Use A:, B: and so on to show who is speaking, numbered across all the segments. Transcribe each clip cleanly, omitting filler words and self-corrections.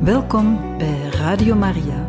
A: Welkom bij Radio Maria.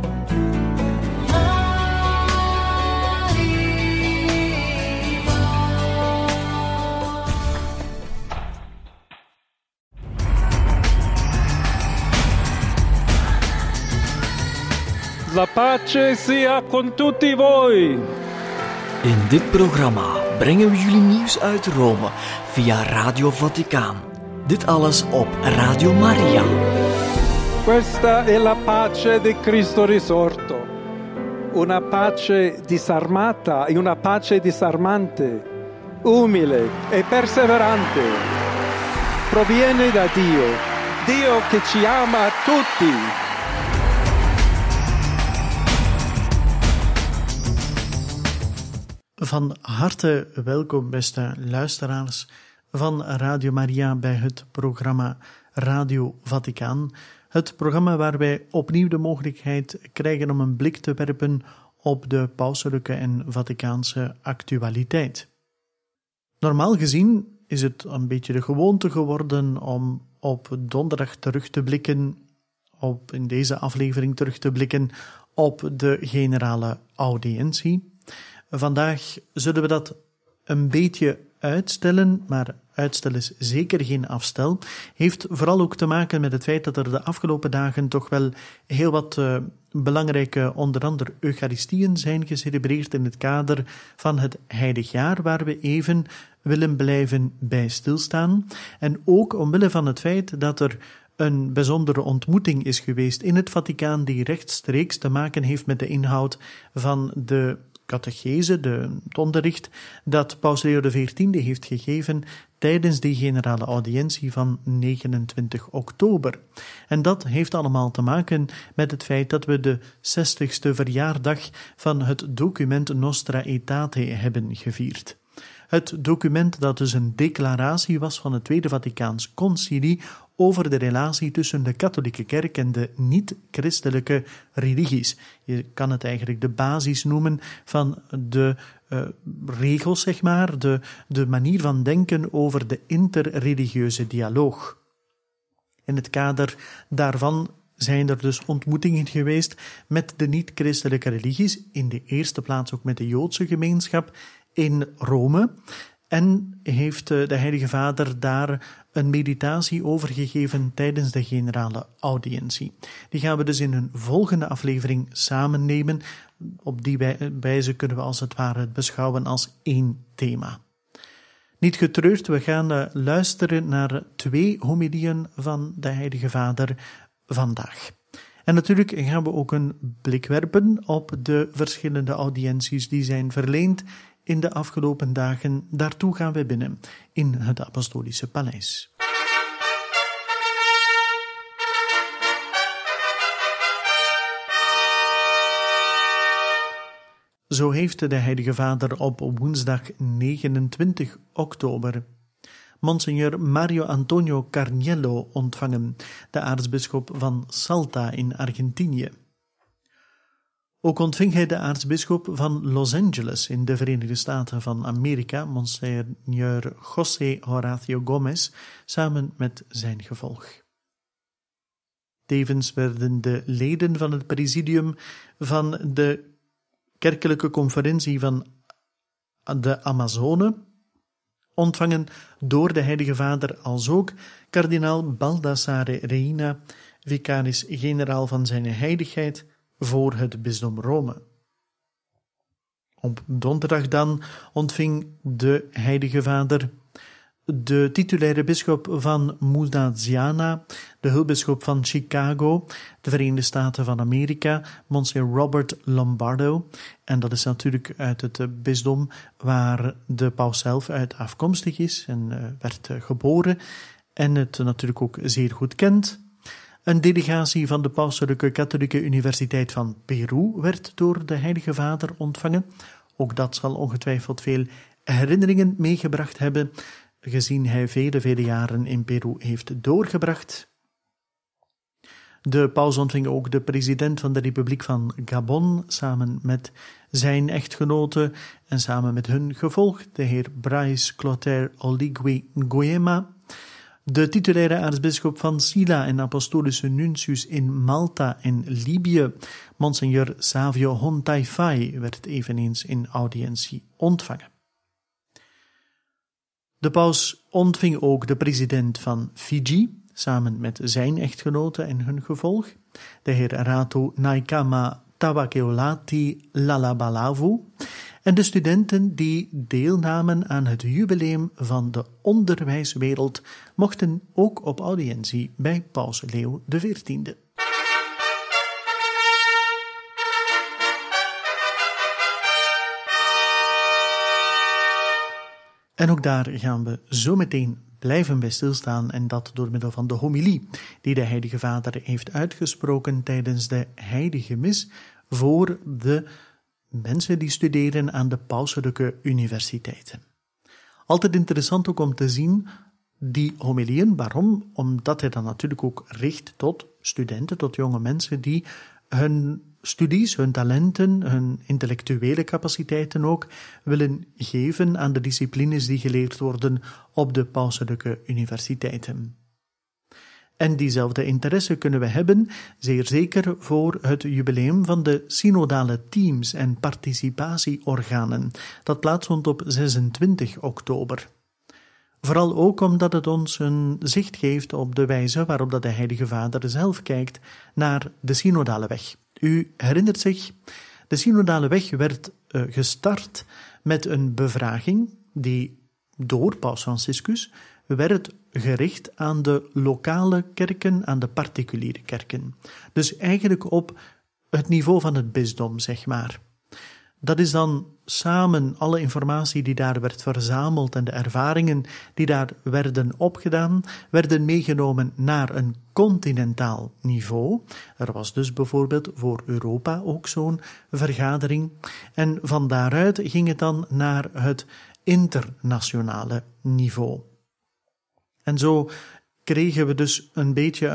B: La pace sia con tutti voi.
C: In dit programma brengen we jullie nieuws uit Rome via Radio Vaticaan. Dit alles op Radio Maria.
B: Questa è la pace di Cristo risorto. Una pace disarmata e una pace disarmante, umile e perseverante. Proviene da Dio, Dio che ci ama tutti.
D: Van harte welkom, beste luisteraars van Radio Maria bij het programma Radio Vaticaan. Het programma waar wij opnieuw de mogelijkheid krijgen om een blik te werpen op de pauselijke en Vaticaanse actualiteit. Normaal gezien is het een beetje de gewoonte geworden om op donderdag terug te blikken, in deze aflevering terug te blikken op de generale audiëntie. Vandaag zullen we dat een beetje uitstellen, maar uitstel is zeker geen afstel. Heeft vooral ook te maken met het feit dat er de afgelopen dagen toch wel heel wat belangrijke, onder andere Eucharistieën zijn gecelebreerd in het kader van het Heilig Jaar, waar we even willen blijven bij stilstaan. En ook omwille van het feit dat er een bijzondere ontmoeting is geweest in het Vaticaan die rechtstreeks te maken heeft met de inhoud van de catechese, het onderricht dat Paus Leo XIV heeft gegeven tijdens die generale audiëntie van 29 oktober. En dat heeft allemaal te maken met het feit dat we de 60ste verjaardag van het document Nostra Aetate hebben gevierd. Het document dat dus een declaratie was van het Tweede Vaticaans Concilie over de relatie tussen de katholieke kerk en de niet-christelijke religies. Je kan het eigenlijk de basis noemen van de regels, zeg maar, de manier van denken over de interreligieuze dialoog. In het kader daarvan zijn er dus ontmoetingen geweest met de niet-christelijke religies, in de eerste plaats ook met de Joodse gemeenschap in Rome. En heeft de Heilige Vader daar een meditatie over gegeven tijdens de generale audiëntie. Die gaan we dus in een volgende aflevering samen nemen. Op die wijze kunnen we als het ware het beschouwen als één thema. Niet getreurd, we gaan luisteren naar 2 homilieën van de Heilige Vader vandaag. En natuurlijk gaan we ook een blik werpen op de verschillende audiënties die zijn verleend in de afgelopen dagen. Daartoe gaan we binnen in het Apostolische Paleis. Zo heeft de Heilige Vader op woensdag 29 oktober Monsignor Mario Antonio Carniello ontvangen, de aartsbisschop van Salta in Argentinië. Ook ontving hij de aartsbisschop van Los Angeles in de Verenigde Staten van Amerika, Monsignor José Horacio Gómez, samen met zijn gevolg. Tevens werden de leden van het presidium van de kerkelijke conferentie van de Amazone ontvangen door de Heilige Vader, als ook kardinaal Baldassare Reina, vicaris-generaal van zijn heiligheid voor het bisdom Rome. Op donderdag dan ontving de Heilige Vader de titulaire bisschop van Mudaziana, de hulpbisschop van Chicago, de Verenigde Staten van Amerika, Monsignor Robert Lombardo. En dat is natuurlijk uit het bisdom waar de paus zelf uit afkomstig is en werd geboren en het natuurlijk ook zeer goed kent. Een delegatie van de Pauselijke Katholieke Universiteit van Peru werd door de Heilige Vader ontvangen. Ook dat zal ongetwijfeld veel herinneringen meegebracht hebben, gezien hij vele jaren in Peru heeft doorgebracht. De paus ontving ook de president van de Republiek van Gabon, samen met zijn echtgenote en samen met hun gevolg, de heer Brice Clotaire Oligui Nguema. De titulaire aartsbisschop van Silla en apostolische nuntius in Malta en Libië, Monseigneur Savio Hontaifai, werd eveneens in audiëntie ontvangen. De paus ontving ook de president van Fiji, samen met zijn echtgenote en hun gevolg, de heer Ratu Naikama Tawakeolati Lalabalavu, en de studenten die deelnamen aan het jubileum van de onderwijswereld mochten ook op audiëntie bij paus Leo XIV. En ook daar gaan we zo meteen blijven bij stilstaan, en dat door middel van de homilie die de Heilige Vader heeft uitgesproken tijdens de Heilige Mis voor de mensen die studeren aan de pauselijke universiteiten. Altijd interessant ook om te zien die homilieën. Waarom? Omdat hij dan natuurlijk ook richt tot studenten, tot jonge mensen die hun studies, hun talenten, hun intellectuele capaciteiten ook willen geven aan de disciplines die geleerd worden op de pauselijke universiteiten. En diezelfde interesse kunnen we hebben, zeer zeker, voor het jubileum van de synodale teams en participatieorganen. Dat plaatsvond op 26 oktober. Vooral ook omdat het ons een zicht geeft op de wijze waarop dat de Heilige Vader zelf kijkt naar de synodale weg. U herinnert zich, de synodale weg werd gestart met een bevraging die door Paus Franciscus werd gericht aan de lokale kerken, aan de particuliere kerken. Dus eigenlijk op het niveau van het bisdom, zeg maar. Dat is dan samen alle informatie die daar werd verzameld en de ervaringen die daar werden opgedaan, werden meegenomen naar een continentaal niveau. Er was dus bijvoorbeeld voor Europa ook zo'n vergadering. En van daaruit ging het dan naar het internationale niveau. En zo kregen we dus een beetje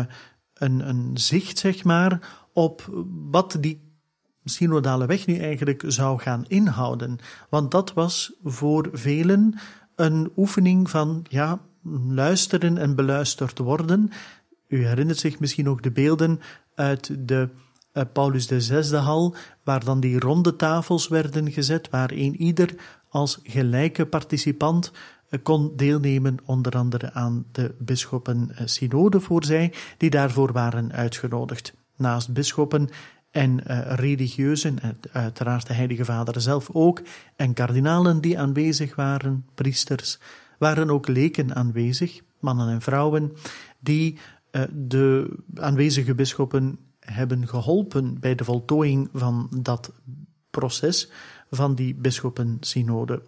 D: een zicht, zeg maar, op wat die synodale weg nu eigenlijk zou gaan inhouden. Want dat was voor velen een oefening van, luisteren en beluisterd worden. U herinnert zich misschien ook de beelden uit de Paulus VI-hal, waar dan die ronde tafels werden gezet, waar ieder als gelijke participant kon deelnemen, onder andere aan de bisschoppen-synode voor zij, die daarvoor waren uitgenodigd. Naast bisschoppen en religieuzen, uiteraard de Heilige Vader zelf ook, en kardinalen die aanwezig waren, priesters, waren ook leken aanwezig, mannen en vrouwen, die de aanwezige bisschoppen hebben geholpen bij de voltooiing van dat proces van die bisschoppen-synode.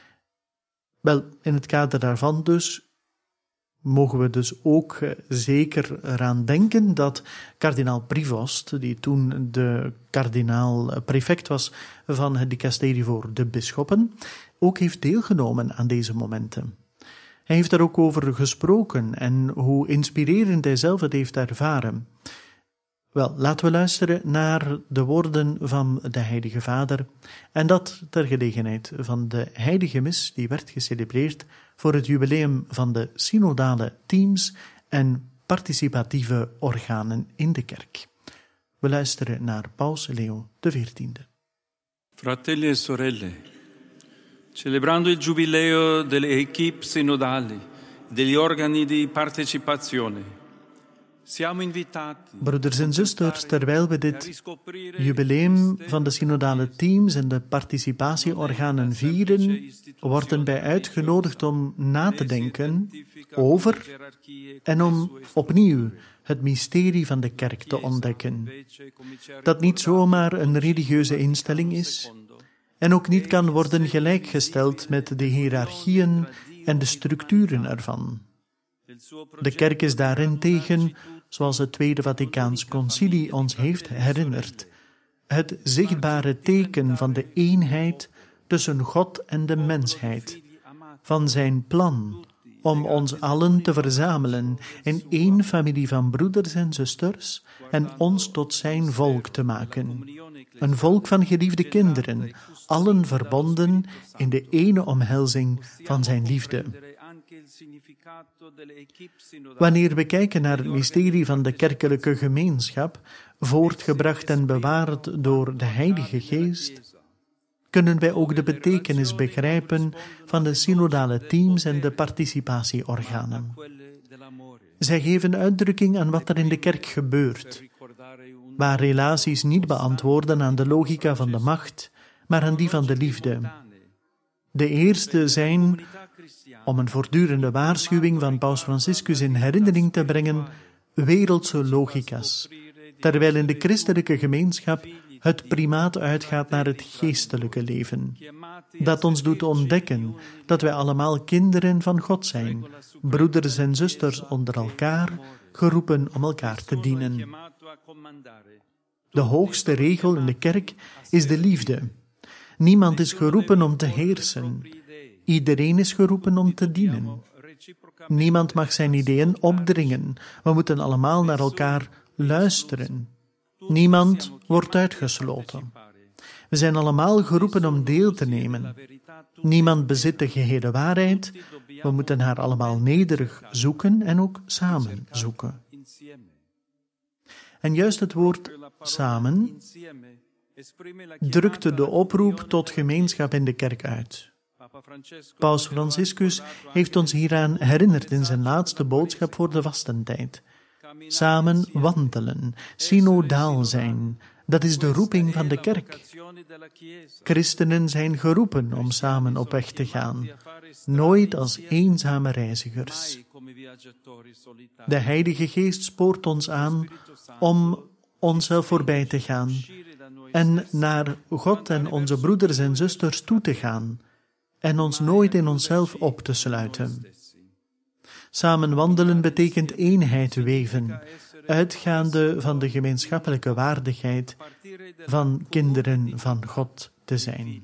D: Wel, in het kader daarvan dus mogen we dus ook zeker eraan denken dat kardinaal Privost, die toen de kardinaal-prefect was van het dicasterie voor de bisschoppen, ook heeft deelgenomen aan deze momenten. Hij heeft daar ook over gesproken en hoe inspirerend hij zelf het heeft ervaren. Wel, laten we luisteren naar de woorden van de Heilige Vader, en dat ter gelegenheid van de Heilige Mis die werd gecelebreerd voor het jubileum van de synodale teams en participatieve organen in de kerk. We luisteren naar Paus Leo XIV.
E: Fratelli e sorelle, celebrando il giubileo delle equipe synodali, degli organi di partecipazione,
D: broeders en zusters, terwijl we dit jubileum van de synodale teams en de participatieorganen vieren, worden wij uitgenodigd om na te denken over en om opnieuw het mysterie van de kerk te ontdekken. Dat niet zomaar een religieuze instelling is en ook niet kan worden gelijkgesteld met de hiërarchieën en de structuren ervan. De kerk is daarentegen, zoals het Tweede Vaticaans Concilie ons heeft herinnerd, het zichtbare teken van de eenheid tussen God en de mensheid, van zijn plan om ons allen te verzamelen in één familie van broeders en zusters en ons tot zijn volk te maken. Een volk van geliefde kinderen, allen verbonden in de ene omhelzing van zijn liefde. Wanneer we kijken naar het mysterie van de kerkelijke gemeenschap, voortgebracht en bewaard door de Heilige Geest, kunnen wij ook de betekenis begrijpen van de synodale teams en de participatieorganen. Zij geven uitdrukking aan wat er in de kerk gebeurt, waar relaties niet beantwoorden aan de logica van de macht, maar aan die van de liefde. De eerste zijn, om een voortdurende waarschuwing van Paus Franciscus in herinnering te brengen, wereldse logica's, terwijl in de christelijke gemeenschap het primaat uitgaat naar het geestelijke leven, dat ons doet ontdekken dat wij allemaal kinderen van God zijn, broeders en zusters onder elkaar, geroepen om elkaar te dienen. De hoogste regel in de kerk is de liefde. Niemand is geroepen om te heersen. Iedereen is geroepen om te dienen. Niemand mag zijn ideeën opdringen. We moeten allemaal naar elkaar luisteren. Niemand wordt uitgesloten. We zijn allemaal geroepen om deel te nemen. Niemand bezit de gehele waarheid. We moeten haar allemaal nederig zoeken en ook samen zoeken. En juist het woord samen drukte de oproep tot gemeenschap in de kerk uit. Paus Franciscus heeft ons hieraan herinnerd in zijn laatste boodschap voor de vastentijd. Samen wandelen, synodaal zijn, dat is de roeping van de kerk. Christenen zijn geroepen om samen op weg te gaan, nooit als eenzame reizigers. De Heilige Geest spoort ons aan om onszelf voorbij te gaan en naar God en onze broeders en zusters toe te gaan en ons nooit in onszelf op te sluiten. Samen wandelen betekent eenheid weven, uitgaande van de gemeenschappelijke waardigheid van kinderen van God te zijn.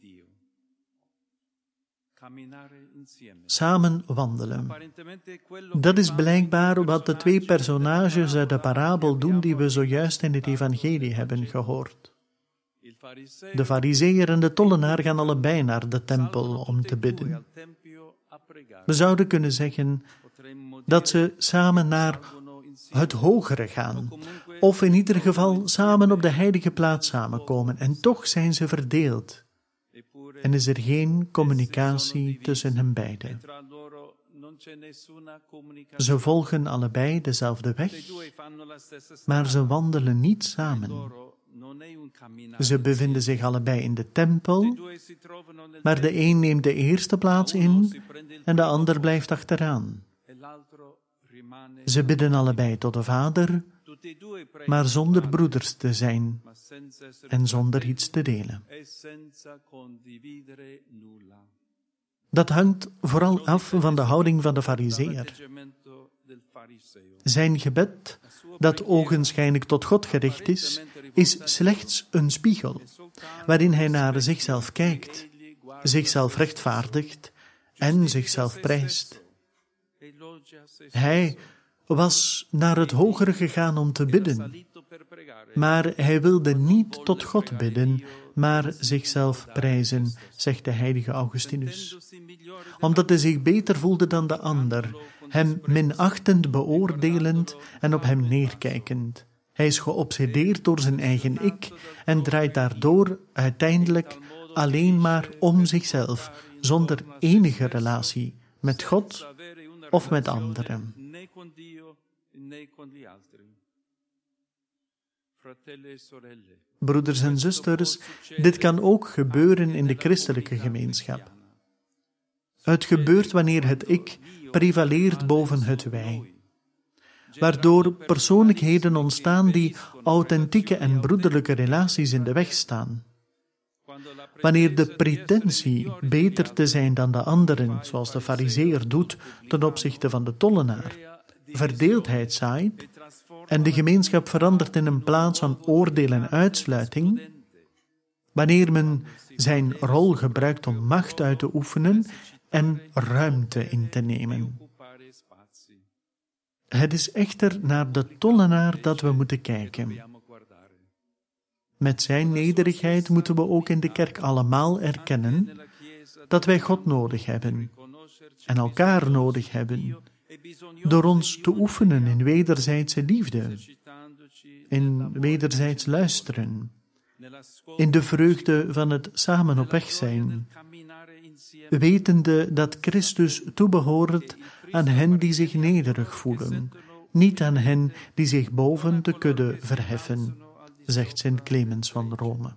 D: Samen wandelen. Dat is blijkbaar wat de twee personages uit de parabel doen die we zojuist in het evangelie hebben gehoord. De farizeeër en de tollenaar gaan allebei naar de tempel om te bidden. We zouden kunnen zeggen dat ze samen naar het hogere gaan, of in ieder geval samen op de heilige plaats samenkomen, en toch zijn ze verdeeld. En is er geen communicatie tussen hen beiden. Ze volgen allebei dezelfde weg, maar ze wandelen niet samen. Ze bevinden zich allebei in de tempel, maar de een neemt de eerste plaats in en de ander blijft achteraan. Ze bidden allebei tot de Vader, maar zonder broeders te zijn en zonder iets te delen. Dat hangt vooral af van de houding van de farizeeër. Zijn gebed, dat ogenschijnlijk tot God gericht is slechts een spiegel, waarin hij naar zichzelf kijkt, zichzelf rechtvaardigt en zichzelf prijst. Hij was naar het hogere gegaan om te bidden, maar hij wilde niet tot God bidden, maar zichzelf prijzen, zegt de heilige Augustinus. Omdat hij zich beter voelde dan de ander, hem minachtend beoordelend en op hem neerkijkend. Hij is geobsedeerd door zijn eigen ik en draait daardoor uiteindelijk alleen maar om zichzelf, zonder enige relatie met God of met anderen. Broeders en zusters, dit kan ook gebeuren in de christelijke gemeenschap. Het gebeurt wanneer het ik prevaleert boven het wij, waardoor persoonlijkheden ontstaan die authentieke en broederlijke relaties in de weg staan. Wanneer de pretentie beter te zijn dan de anderen, zoals de farizeeër doet ten opzichte van de tollenaar, verdeeldheid zaait en de gemeenschap verandert in een plaats van oordeel en uitsluiting, wanneer men zijn rol gebruikt om macht uit te oefenen en ruimte in te nemen. Het is echter naar de tollenaar dat we moeten kijken. Met zijn nederigheid moeten we ook in de kerk allemaal erkennen dat wij God nodig hebben en elkaar nodig hebben, door ons te oefenen in wederzijdse liefde, in wederzijds luisteren, in de vreugde van het samen op weg zijn, wetende dat Christus toebehoort aan hen die zich nederig voelen, niet aan hen die zich boven de kudde verheffen, zegt Sint Clemens van Rome.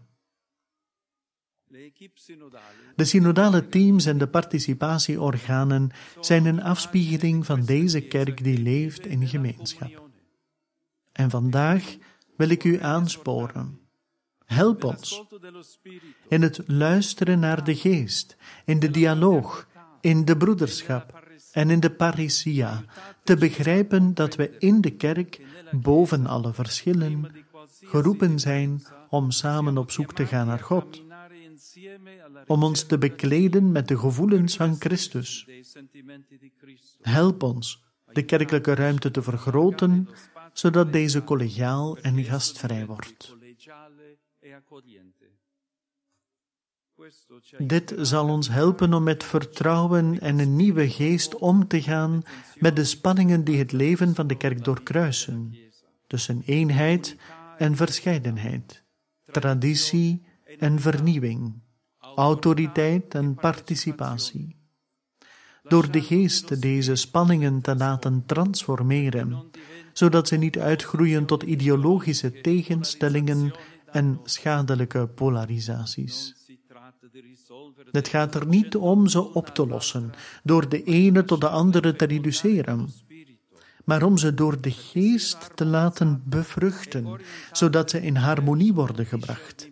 D: De synodale teams en de participatieorganen zijn een afspiegeling van deze kerk die leeft in gemeenschap. En vandaag wil ik u aansporen. Help ons in het luisteren naar de geest, in de dialoog, in de broederschap en in de parousia, te begrijpen dat we in de kerk, boven alle verschillen, geroepen zijn om samen op zoek te gaan naar God, om ons te bekleden met de gevoelens van Christus. Help ons de kerkelijke ruimte te vergroten, zodat deze collegiaal en gastvrij wordt. Dit zal ons helpen om met vertrouwen en een nieuwe geest om te gaan met de spanningen die het leven van de kerk doorkruisen, tussen eenheid en verscheidenheid, traditie en vernieuwing, autoriteit en participatie. Door de geest deze spanningen te laten transformeren, zodat ze niet uitgroeien tot ideologische tegenstellingen en schadelijke polarisaties. Het gaat er niet om ze op te lossen, door de ene tot de andere te reduceren, maar om ze door de geest te laten bevruchten, zodat ze in harmonie worden gebracht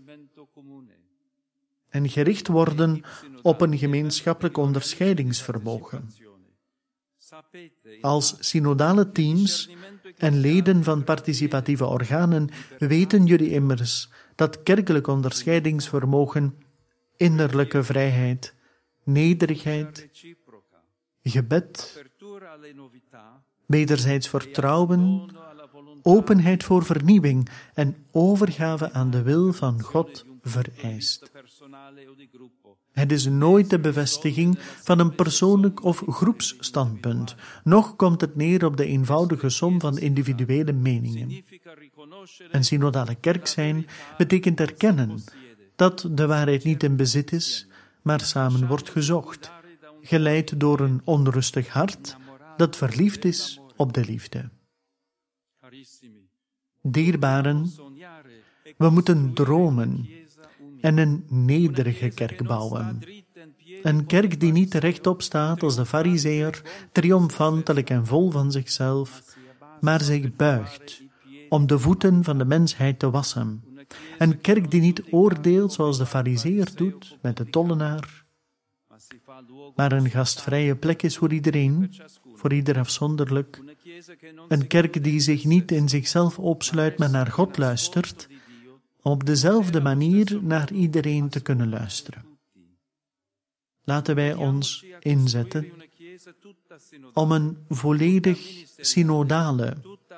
D: en gericht worden op een gemeenschappelijk onderscheidingsvermogen. Als synodale teams en leden van participatieve organen weten jullie immers dat kerkelijk onderscheidingsvermogen innerlijke vrijheid, nederigheid, gebed, wederzijds vertrouwen, openheid voor vernieuwing en overgave aan de wil van God vereist. Het is nooit de bevestiging van een persoonlijk of groepsstandpunt, noch komt het neer op de eenvoudige som van individuele meningen. Een synodale kerk zijn betekent erkennen dat de waarheid niet in bezit is, maar samen wordt gezocht, geleid door een onrustig hart dat verliefd is op de liefde. Dierbaren, we moeten dromen en een nederige kerk bouwen. Een kerk die niet rechtop staat als de farizeeër, triomfantelijk en vol van zichzelf, maar zich buigt om de voeten van de mensheid te wassen. Een kerk die niet oordeelt zoals de farizeeër doet met de tollenaar, maar een gastvrije plek is voor iedereen, voor ieder afzonderlijk. Een kerk die zich niet in zichzelf opsluit, maar naar God luistert, om op dezelfde manier naar iedereen te kunnen luisteren. Laten wij ons inzetten om een volledig synodale,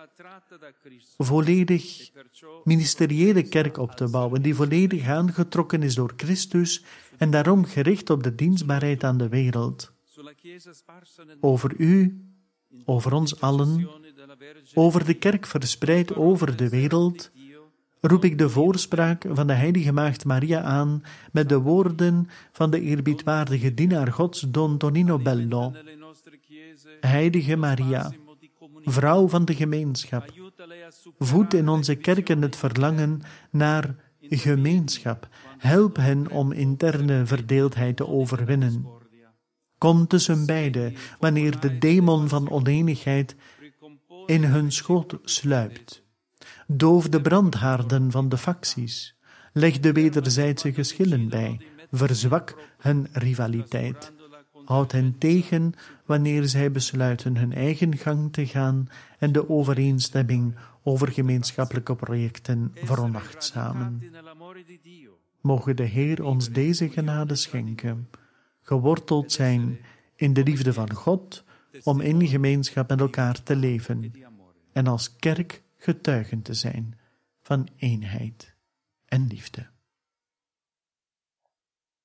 D: volledig ministeriële kerk op te bouwen, die volledig aangetrokken is door Christus en daarom gericht op de dienstbaarheid aan de wereld. Over u, over ons allen, over de kerk verspreid over de wereld, roep ik de voorspraak van de heilige maagd Maria aan met de woorden van de eerbiedwaardige dienaar Gods Don Tonino Bello. Heilige Maria, vrouw van de gemeenschap, voed in onze kerken het verlangen naar gemeenschap. Help hen om interne verdeeldheid te overwinnen. Kom tussen beiden wanneer de demon van oneenigheid in hun schoot sluipt. Doof de brandhaarden van de facties. Leg de wederzijdse geschillen bij. Verzwak hun rivaliteit. Houd hen tegen wanneer zij besluiten hun eigen gang te gaan en de overeenstemming over gemeenschappelijke projecten veronachtzamen. Mogen de Heer ons deze genade schenken, geworteld zijn in de liefde van God, om in gemeenschap met elkaar te leven en als kerk getuigen te zijn van eenheid en liefde.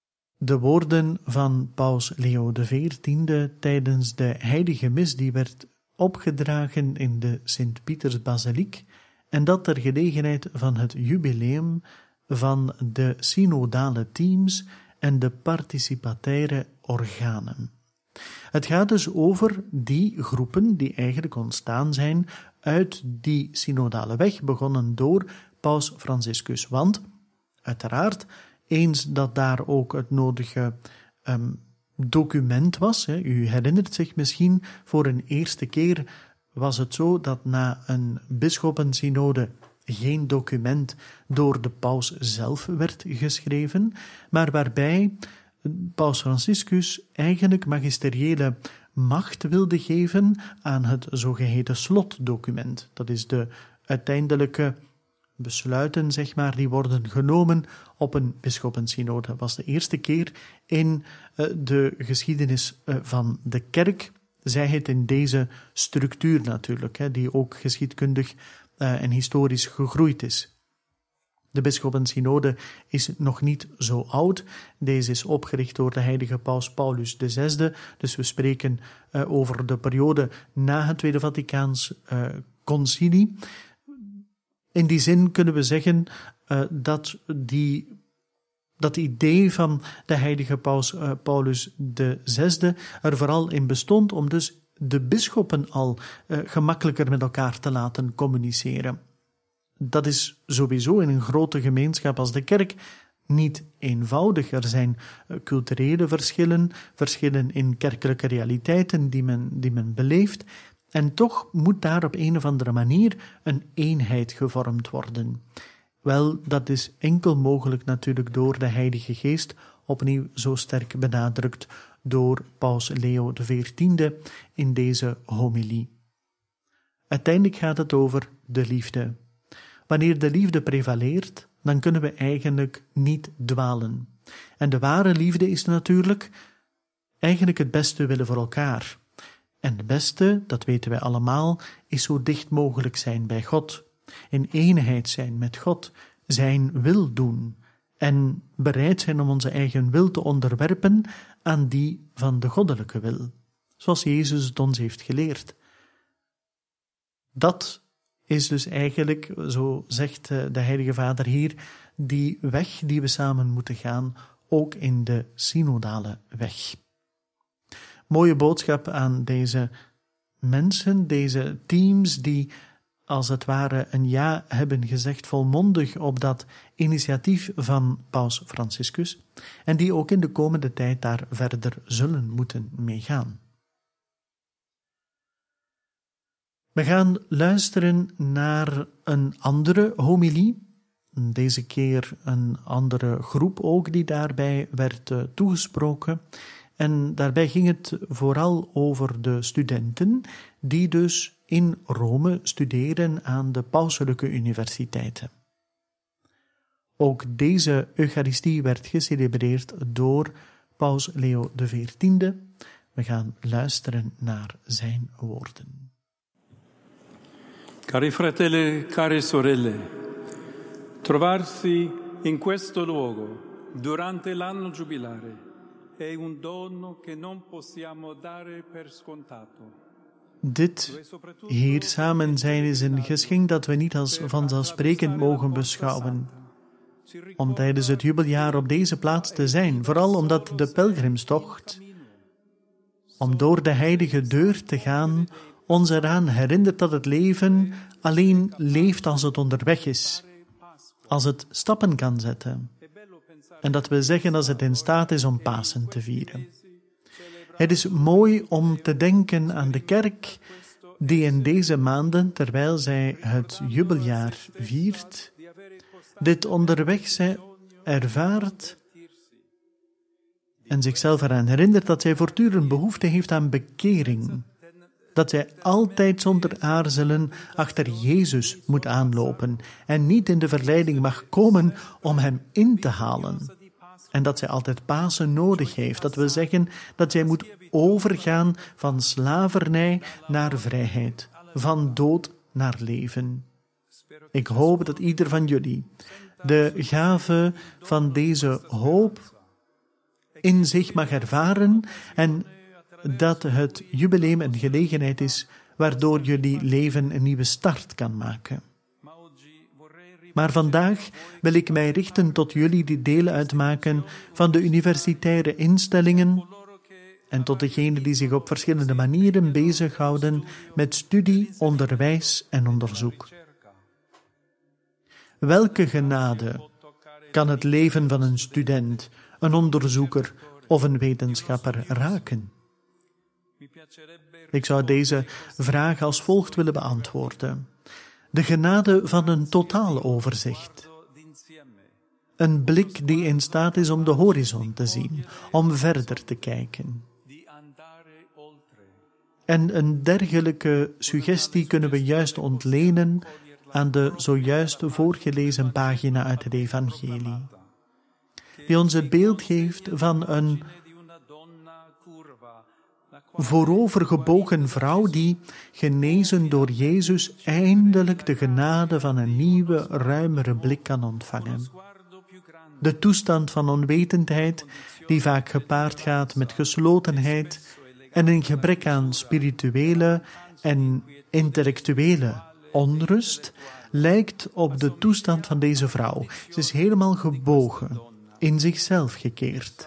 D: de woorden van Paus Leo XIV tijdens de heilige mis die werd opgedragen in de Sint-Pietersbasiliek, en dat ter gelegenheid van het jubileum van de synodale teams en de participataire organen. Het gaat dus over die groepen die eigenlijk ontstaan zijn uit die synodale weg, begonnen door Paus Franciscus. Want, uiteraard, eens dat daar ook het nodige document was, u herinnert zich misschien, voor een eerste keer was het zo dat na een bisschoppensynode geen document door de paus zelf werd geschreven, maar waarbij Paus Franciscus eigenlijk magisteriële macht wilde geven aan het zogeheten slotdocument. Dat is de uiteindelijke besluiten, zeg maar, die worden genomen op een bisschoppensynode. Dat was de eerste keer in de geschiedenis van de kerk, zij het in deze structuur natuurlijk, die ook geschiedkundig en historisch gegroeid is. De bisschoppensynode is nog niet zo oud. Deze is opgericht door de heilige paus Paulus VI. Dus we spreken over de periode na het Tweede Vaticaans Concilie. In die zin kunnen we zeggen dat idee van de heilige paus Paulus VI er vooral in bestond om dus de bisschoppen al gemakkelijker met elkaar te laten communiceren. Dat is sowieso in een grote gemeenschap als de kerk niet eenvoudig. Er zijn culturele verschillen, verschillen in kerkelijke realiteiten die men beleeft, en toch moet daar op een of andere manier een eenheid gevormd worden. Wel, dat is enkel mogelijk natuurlijk door de Heilige Geest, opnieuw zo sterk benadrukt door Paus Leo XIV in deze homilie. Uiteindelijk gaat het over de liefde. Wanneer de liefde prevaleert, dan kunnen we eigenlijk niet dwalen. En de ware liefde is natuurlijk eigenlijk het beste willen voor elkaar. En het beste, dat weten wij allemaal, is zo dicht mogelijk zijn bij God. In eenheid zijn met God, zijn wil doen. En bereid zijn om onze eigen wil te onderwerpen aan die van de goddelijke wil. Zoals Jezus het ons heeft geleerd. Dat is dus eigenlijk, zo zegt de Heilige Vader hier, die weg die we samen moeten gaan, ook in de synodale weg. Mooie boodschap aan deze mensen, deze teams die als het ware een ja hebben gezegd volmondig op dat initiatief van Paus Franciscus en die ook in de komende tijd daar verder zullen moeten meegaan. We gaan luisteren naar een andere homilie, deze keer een andere groep ook die daarbij werd toegesproken. En daarbij ging het vooral over de studenten die dus in Rome studeren aan de pauselijke universiteiten. Ook deze Eucharistie werd gecelebreerd door Paus Leo XIV. We gaan luisteren naar zijn woorden.
E: Cari fratelli, care sorelle, trovarsi in questo luogo durante l'anno giubilare è un dono che non possiamo dare per scontato.
D: Dit hier samen zijn is een geschenk dat we niet als vanzelfsprekend mogen beschouwen. Om tijdens het jubeljaar op deze plaats te zijn, vooral omdat de pelgrimstocht, om door de heilige deur te gaan, ons eraan herinnert dat het leven alleen leeft als het onderweg is, als het stappen kan zetten, en dat we zeggen als het in staat is om Pasen te vieren. Het is mooi om te denken aan de kerk die in deze maanden, terwijl zij het jubeljaar viert, dit onderweg zij ervaart en zichzelf eraan herinnert dat zij voortdurend behoefte heeft aan bekering, dat zij altijd zonder aarzelen achter Jezus moet aanlopen en niet in de verleiding mag komen om hem in te halen. En dat zij altijd Pasen nodig heeft. Dat wil zeggen dat zij moet overgaan van slavernij naar vrijheid, van dood naar leven. Ik hoop dat ieder van jullie de gave van deze hoop in zich mag ervaren en dat het jubileum een gelegenheid is waardoor jullie leven een nieuwe start kan maken. Maar vandaag wil ik mij richten tot jullie die deel uitmaken van de universitaire instellingen en tot degenen die zich op verschillende manieren bezighouden met studie, onderwijs en onderzoek. Welke genade kan het leven van een student, een onderzoeker of een wetenschapper raken? Ik zou deze vraag als volgt willen beantwoorden. De genade van een totaal overzicht. Een blik die in staat is om de horizon te zien, om verder te kijken. En een dergelijke suggestie kunnen we juist ontlenen aan de zojuist voorgelezen pagina uit het Evangelie, die ons het beeld geeft van een voorovergebogen vrouw die, genezen door Jezus, eindelijk de genade van een nieuwe, ruimere blik kan ontvangen. De toestand van onwetendheid, die vaak gepaard gaat met geslotenheid en een gebrek aan spirituele en intellectuele onrust, lijkt op de toestand van deze vrouw. Ze is helemaal gebogen, in zichzelf gekeerd,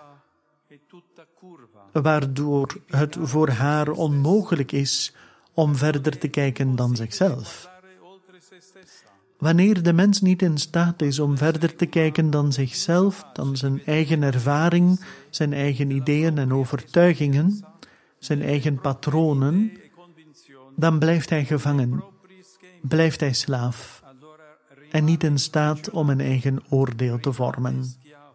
D: waardoor het voor haar onmogelijk is om verder te kijken dan zichzelf. Wanneer de mens niet in staat is om verder te kijken dan zichzelf, dan zijn eigen ervaring, zijn eigen ideeën en overtuigingen, zijn eigen patronen, dan blijft hij gevangen, blijft hij slaaf en niet in staat om een eigen oordeel te vormen.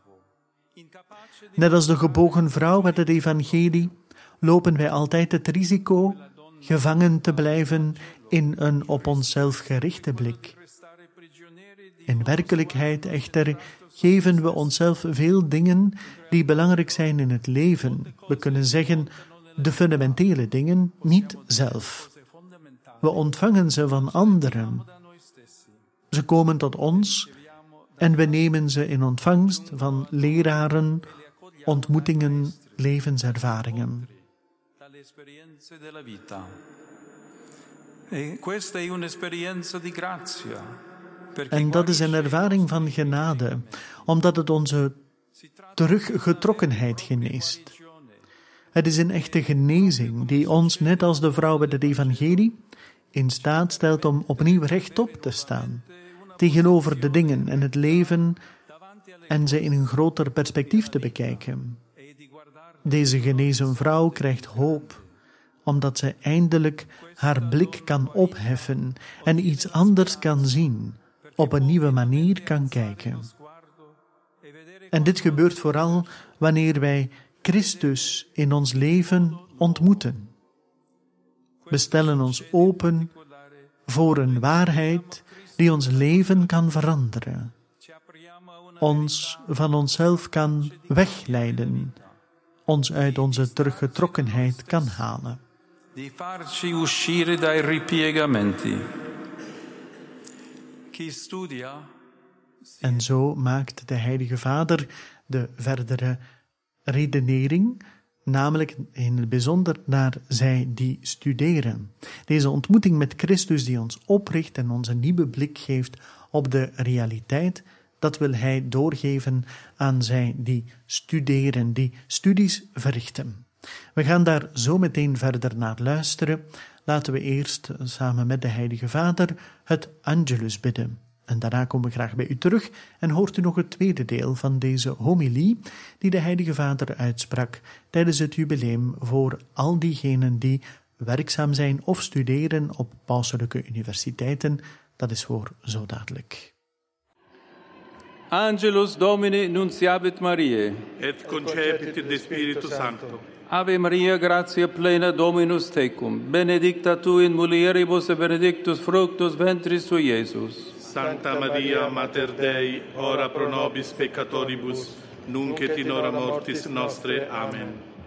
D: Net als de gebogen vrouw uit het Evangelie lopen wij altijd het risico gevangen te blijven in een op onszelf gerichte blik. In werkelijkheid echter geven we onszelf veel dingen die belangrijk zijn in het leven. We kunnen zeggen, de fundamentele dingen niet zelf. We ontvangen ze van anderen. Ze komen tot ons en we nemen ze in ontvangst van leraren, ontmoetingen, levenservaringen. En dat is een ervaring van genade, omdat het onze teruggetrokkenheid geneest. Het is een echte genezing die ons, net als de vrouw bij het Evangelie, in staat stelt om opnieuw rechtop te staan, tegenover de dingen en het leven en ze in een groter perspectief te bekijken. Deze genezen vrouw krijgt hoop, omdat zij eindelijk haar blik kan opheffen en iets anders kan zien, op een nieuwe manier kan kijken. En dit gebeurt vooral wanneer wij Christus in ons leven ontmoeten. We stellen ons open voor een waarheid die ons leven kan veranderen, ons van onszelf kan wegleiden, ons uit onze teruggetrokkenheid kan halen.
E: Di farci uscire dai ripiegamenti. Chi studia.
D: En zo maakt de Heilige Vader de verdere redenering, namelijk in het bijzonder naar zij die studeren. Deze ontmoeting met Christus die ons opricht en ons een nieuwe blik geeft op de realiteit, dat wil Hij doorgeven aan zij die studeren, die studies verrichten. We gaan daar zo meteen verder naar luisteren. Laten we eerst samen met de Heilige Vader het Angelus bidden. En daarna komen we graag bij u terug en hoort u nog het tweede deel van deze homilie die de Heilige Vader uitsprak tijdens het jubileum voor al diegenen die werkzaam zijn of studeren op pauselijke universiteiten. Dat is voor zo dadelijk.
E: Angelus Domini nunciavit Mariae.
F: Et concepit de Spiritu Sancto.
E: Ave Maria, gratia plena, Dominus tecum. Benedicta tu in mulieribus et benedictus fructus ventris tui, Iesus.
F: Sancta Maria, Mater Dei, ora pro nobis peccatoribus, nunc et in hora mortis nostre. Amen.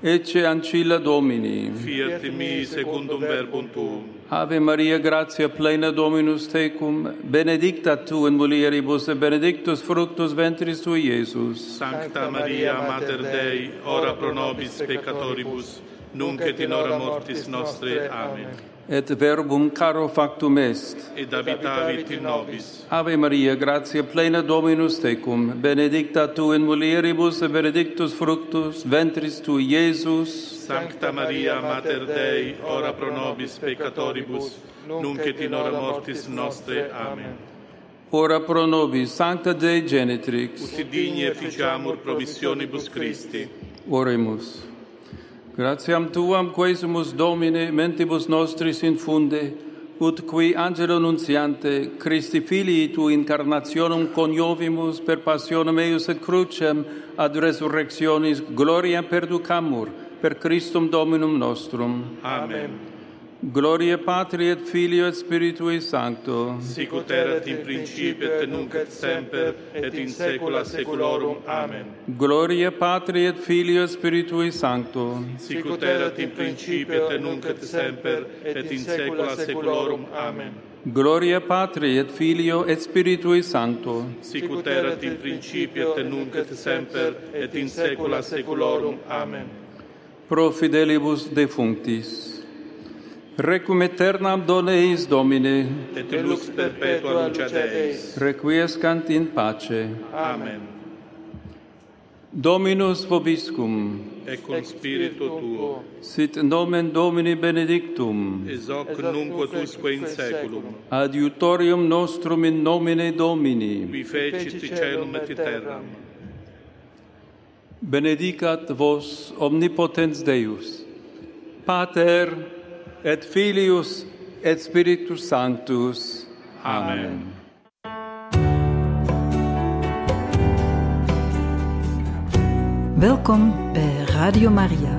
E: Ecce ancilla Domini.
F: Fiat mi secundum verbum tuum.
E: Ave Maria, gratia plena Dominus tecum, benedicta tu in mulieribus, et benedictus fructus ventris tui, Iesus.
F: Sancta Maria, Mater Dei, ora pro nobis peccatoribus, nunc et in hora mortis nostre. Amen.
E: Et verbum caro factum est.
F: Et habitavit in nobis.
E: Ave Maria, gratia plena Dominus tecum, benedicta tu in mulieribus, et benedictus fructus ventris tui, Iesus.
F: Sancta Maria, Mater Dei, ora pro nobis peccatoribus, nunc et in hora mortis nostre. Amen.
E: Ora pro nobis, Sancta Dei Genitrix.
F: Ut digni efficiamur promissionibus Christi.
E: Oremus. Gratiam Tuam, quesumus Domine, mentibus nostris infunde, ut qui angelo nuntiante, Christi Filii tu incarnationem coniovimus per passionem eius et crucem ad resurrectionis gloria perducamur per Christum Dominum nostrum.
F: Amen.
E: Gloria Patri et Filio et Spiritui Sancto.
F: Sicut erat in principio et nunc et semper et in saecula saeculorum. Amen.
E: Gloria Patri et Filio et Spiritui Sancto.
F: Sicut erat in principio et nunc et semper et in saecula saeculorum. Amen.
E: Gloria Patri et Filio et Spiritui Sancto.
F: Sicut erat in principio et nunc et semper et in saecula saeculorum. Amen.
E: Pro fidelibus defunctis. Requiem aeternam dona eis Domine.
F: Et lux perpetua lucet eis.
E: Requiescant in pace.
F: Amen.
E: Dominus vobiscum.
F: Et cum spiritu tuo.
E: Sit nomen Domini benedictum.
F: Ex hoc nunc et usque in saeculum.
E: Adiutorium nostrum in nomine Domini.
F: Qui fecit caelum et terram.
E: Benedicat vos omnipotens Deus, Pater et Filius et Spiritus Sanctus. Amen.
A: Welkom bij Radio Maria.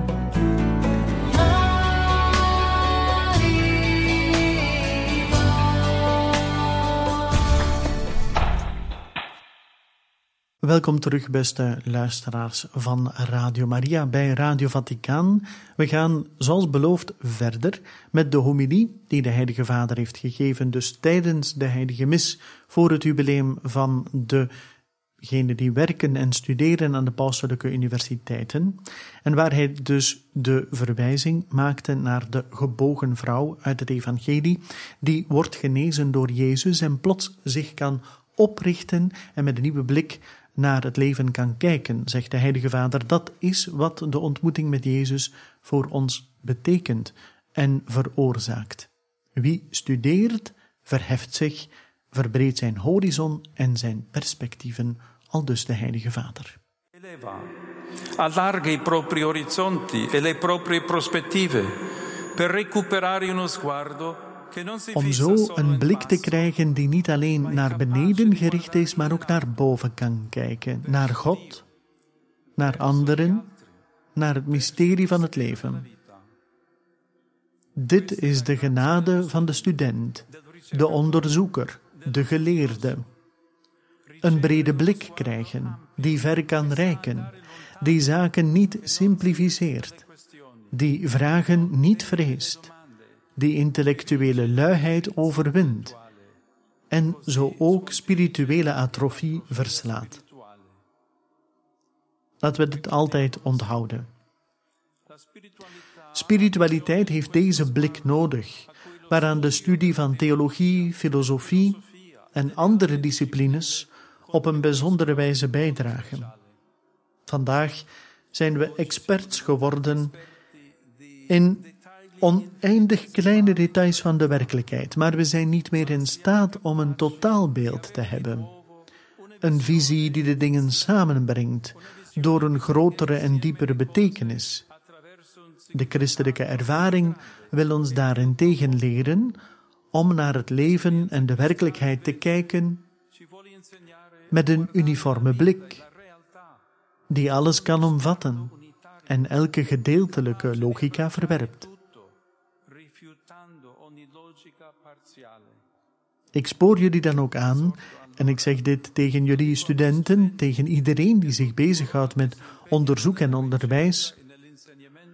D: Welkom terug, beste luisteraars van Radio Maria bij Radio Vaticaan. We gaan, zoals beloofd, verder met de homilie die de Heilige Vader heeft gegeven, dus tijdens de Heilige Mis voor het jubileum van degenen die werken en studeren aan de pauselijke universiteiten. En waar hij dus de verwijzing maakte naar de gebogen vrouw uit het evangelie, die wordt genezen door Jezus en plots zich kan oprichten en met een nieuwe blik naar het leven kan kijken, zegt de Heilige Vader. Dat is wat de ontmoeting met Jezus voor ons betekent en veroorzaakt. Wie studeert, verheft zich, verbreedt zijn horizon en zijn perspectieven, aldus de Heilige Vader.
E: Allarga i propri orizzonti e le proprie prospettive per recuperare uno sguardo.
D: Om zo een blik te krijgen die niet alleen naar beneden gericht is, maar ook naar boven kan kijken. Naar God, naar anderen, naar het mysterie van het leven. Dit is de genade van de student, de onderzoeker, de geleerde. Een brede blik krijgen, die ver kan reiken, die zaken niet simplificeert, die vragen niet vreest, die intellectuele luiheid overwint en zo ook spirituele atrofie verslaat. Laten we dit altijd onthouden. Spiritualiteit heeft deze blik nodig, waaraan de studie van theologie, filosofie en andere disciplines op een bijzondere wijze bijdragen. Vandaag zijn we experts geworden in oneindig kleine details van de werkelijkheid, maar we zijn niet meer in staat om een totaalbeeld te hebben. Een visie die de dingen samenbrengt door een grotere en diepere betekenis. De christelijke ervaring wil ons daarentegen leren om naar het leven en de werkelijkheid te kijken met een uniforme blik, die alles kan omvatten en elke gedeeltelijke logica verwerpt. Ik spoor jullie dan ook aan, en ik zeg dit tegen jullie studenten, tegen iedereen die zich bezighoudt met onderzoek en onderwijs,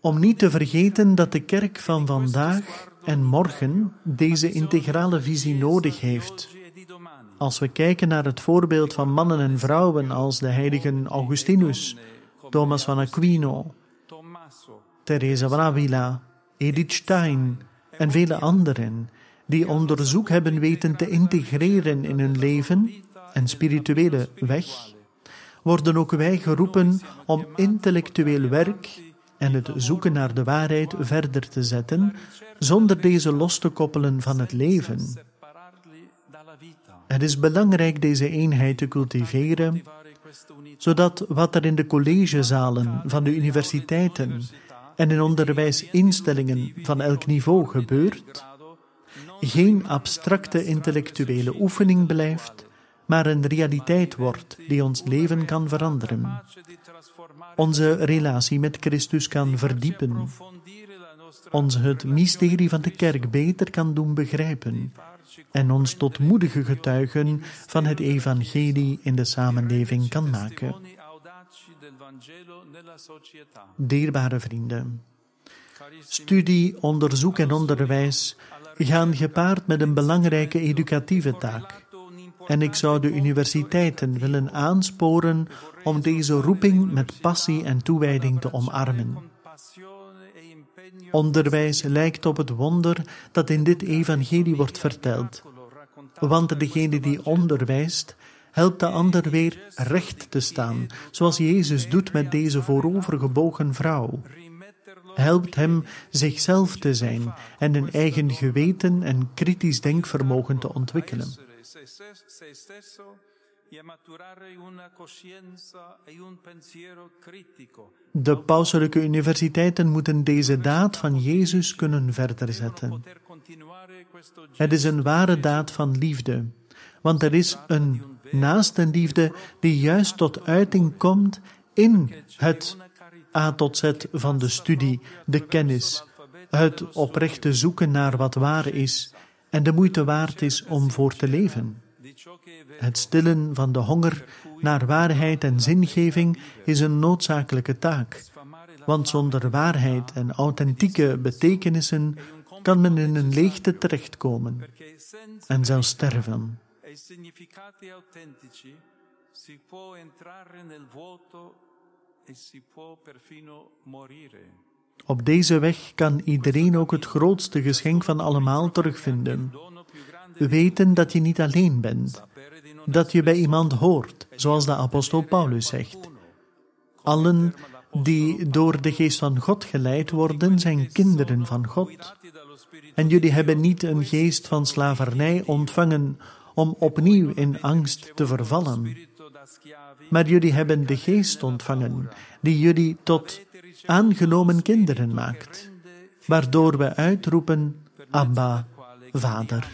D: Om niet te vergeten dat de kerk van vandaag en morgen deze integrale visie nodig heeft. Als we kijken naar het voorbeeld van mannen en vrouwen als de heiligen Augustinus, Thomas van Aquino, Teresa van Avila, Edith Stein en vele anderen, die onderzoek hebben weten te integreren in hun leven en spirituele weg, worden ook wij geroepen om intellectueel werk en het zoeken naar de waarheid verder te zetten, zonder deze los te koppelen van het leven. Het is belangrijk deze eenheid te cultiveren, zodat wat er in de collegezalen van de universiteiten en in onderwijsinstellingen van elk niveau gebeurt, geen abstracte intellectuele oefening blijft, maar een realiteit wordt die ons leven kan veranderen. Onze relatie met Christus kan verdiepen, ons het mysterie van de kerk beter kan doen begrijpen en ons tot moedige getuigen van het evangelie in de samenleving kan maken. Dierbare vrienden, studie, onderzoek en onderwijs gaan gepaard met een belangrijke educatieve taak. En ik zou de universiteiten willen aansporen om deze roeping met passie en toewijding te omarmen. Onderwijs lijkt op het wonder dat in dit evangelie wordt verteld. Want degene die onderwijst, helpt de ander weer recht te staan, zoals Jezus doet met deze voorovergebogen vrouw. Helpt hem zichzelf te zijn en een eigen geweten en kritisch denkvermogen te ontwikkelen. De pauselijke universiteiten moeten deze daad van Jezus kunnen verder zetten. Het is een ware daad van liefde, want er is een naastenliefde die juist tot uiting komt in het A tot Z van de studie, de kennis, het oprechte zoeken naar wat waar is en de moeite waard is om voor te leven. Het stillen van de honger naar waarheid en zingeving is een noodzakelijke taak, want zonder waarheid en authentieke betekenissen kan men in een leegte terechtkomen en zelfs sterven. Op deze weg kan iedereen ook het grootste geschenk van allemaal terugvinden. Weten dat je niet alleen bent, dat je bij iemand hoort, zoals de apostel Paulus zegt. Allen die door de geest van God geleid worden, zijn kinderen van God. En jullie hebben niet een geest van slavernij ontvangen om opnieuw in angst te vervallen. Maar jullie hebben de geest ontvangen, die jullie tot aangenomen kinderen maakt, waardoor we uitroepen, Abba, Vader.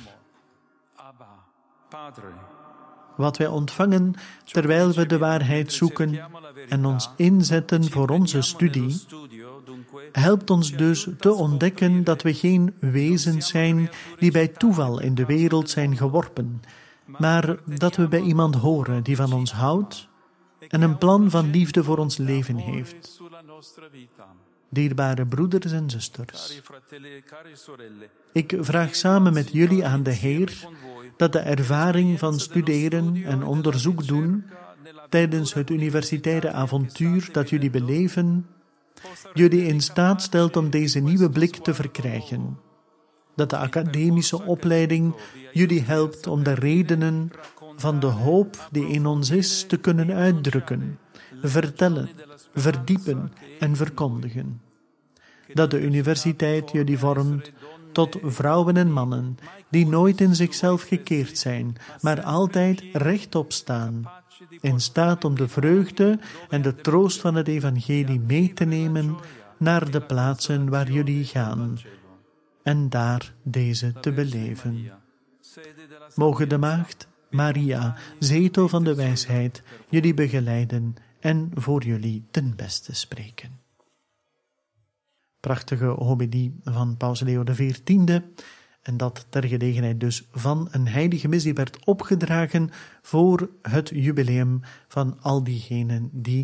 D: Wat wij ontvangen terwijl we de waarheid zoeken en ons inzetten voor onze studie, helpt ons dus te ontdekken dat we geen wezens zijn die bij toeval in de wereld zijn geworpen, maar dat we bij iemand horen die van ons houdt en een plan van liefde voor ons leven heeft. Dierbare broeders en zusters, ik vraag samen met jullie aan de Heer dat de ervaring van studeren en onderzoek doen tijdens het universitaire avontuur dat jullie beleven, jullie in staat stelt om deze nieuwe blik te verkrijgen. Dat de academische opleiding jullie helpt om de redenen van de hoop die in ons is te kunnen uitdrukken, vertellen, verdiepen en verkondigen. Dat de universiteit jullie vormt tot vrouwen en mannen die nooit in zichzelf gekeerd zijn, maar altijd rechtop staan, in staat om de vreugde en de troost van het evangelie mee te nemen naar de plaatsen waar jullie gaan en daar deze te beleven. Mogen de maagd Maria, zetel van de wijsheid, jullie begeleiden en voor jullie ten beste spreken. Prachtige homilie van Paus Leo XIV, en dat ter gelegenheid dus van een heilige mis die werd opgedragen voor het jubileum van al diegenen die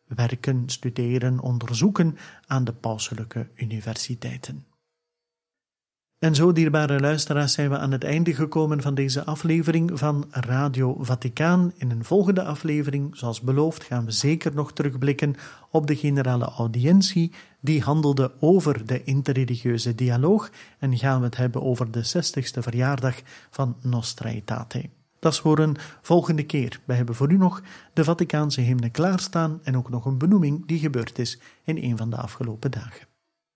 D: werken, studeren, onderzoeken aan de pauselijke universiteiten. En zo, dierbare luisteraars, zijn we aan het einde gekomen van deze aflevering van Radio Vaticaan. In een volgende aflevering, zoals beloofd, gaan we zeker nog terugblikken op de generale audiëntie. Die handelde over de interreligieuze dialoog en gaan we het hebben over de 60ste verjaardag van Nostra Aetate. Dat is voor een volgende keer. We hebben voor u nog de Vaticaanse hymne klaarstaan en ook nog een benoeming die gebeurd is in een van de afgelopen dagen.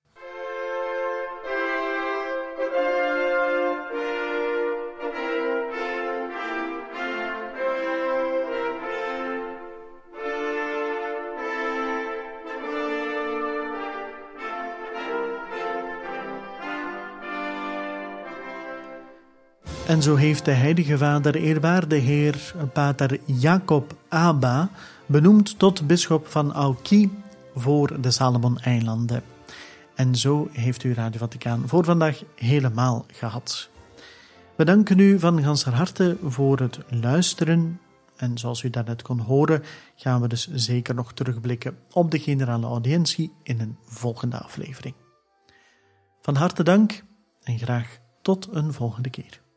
D: En zo heeft de Heilige Vader, eerwaarde Heer Pater Jacob Aba, benoemd tot bisschop van Auki voor de Salomon-eilanden. En zo heeft u Radio Vaticaan voor vandaag helemaal gehad. We danken u van ganser harte voor het luisteren. En zoals u daarnet kon horen, gaan we dus zeker nog terugblikken op de generale audiëntie in een volgende aflevering. Van harte dank en graag tot een volgende keer.